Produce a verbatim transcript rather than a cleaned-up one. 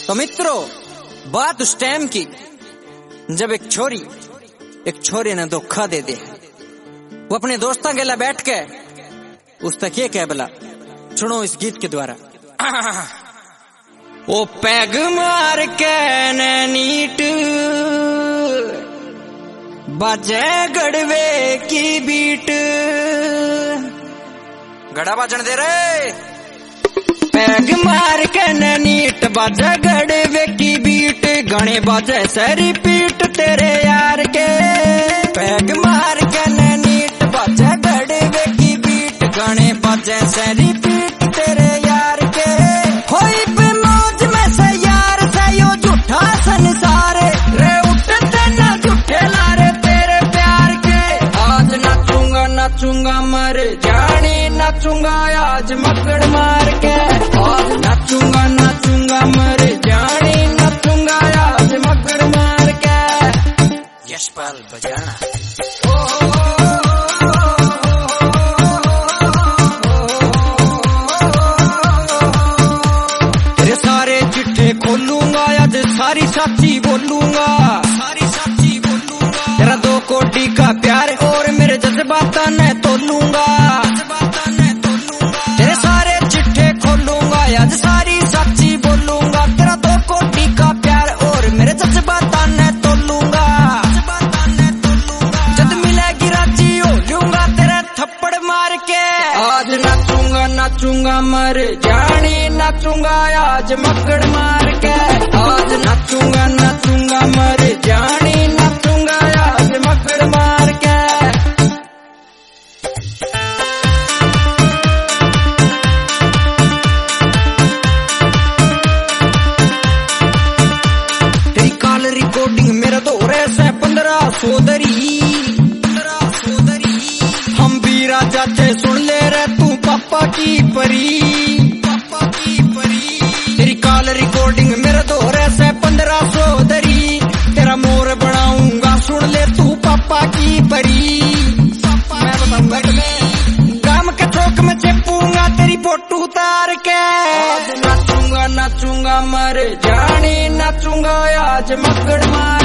तो मित्रों, बात उस टाइम की जब एक छोरी एक छोरी ने धोखा दे दिया। वो अपने दोस्तों के लिए बैठ के उस तक ये कह बोला, सुनो इस गीत के द्वारा। ओ पैग मार के नीट बाजे गड़वे की बीट, गड़ा बाजन दे रहे। पैग मार के नीट बाजे गड़वे की बीट, गणे बाजे से रिपीट तेरे यार के। पैग मार के नीट बाजे गड़वे की बीट, गणे बाजे से रिपीट तेरे यार के। होई पे मौज में से यार से यो झूठा संसार रे, उठते ना झूठे लारे तेरे प्यार के। आज नाचूंगा नाचूंगा मर जानी, नाचूंगा आज मकड़ मार के। आज नाचूंगा नाचूंगा मर जानी, नाचूंगा आज मकड़ मार के। यशपाल बजाना। तेरे सारे चिट्ठे खोलूंगा, आज सारी साची बोलूंगा, सारी साची बोलूंगा। तेरा दो कोटी का प्यार और मेरे जज्बात ने तोलूंगा, तेरे सारे चिट्ठे खोलूंगा, आज सारी साची बोलूंगा। तेरा दो कोटी का प्यार और मेरे जज्बात ने तोलूंगा। जब मिलेगी राजी हो लूंगा तेरे थप्पड़ मार के। आज नाचूंगा नाचूंगा मर जानी, नाचूंगा आज मकड़ मार के। आज नाचूंगा नाचूंगा मर जानी, नाचूंगा आज मकड़ मार के। तेरी कॉल रिकॉर्डिंग मेरा दौरे से पंद्रह सोदरी, पंद्रह सोदरी। हम भी राजा थे सुन ले रे तू पापा की परी, पापा की परी। तेरी कॉल रिकॉर्डिंग मेरे दौरे से पंद्रह सोदरी। तेरा मोर बनाऊंगा सुन ले तू पापा की परी। मैं बताऊंगा तुम्हें गाम के चौक में चेपूंगा तेरी फोटो उतार के। आज नाचूंगा नाचूंगा मर जानी, नाचूंगा आज मकड़ मार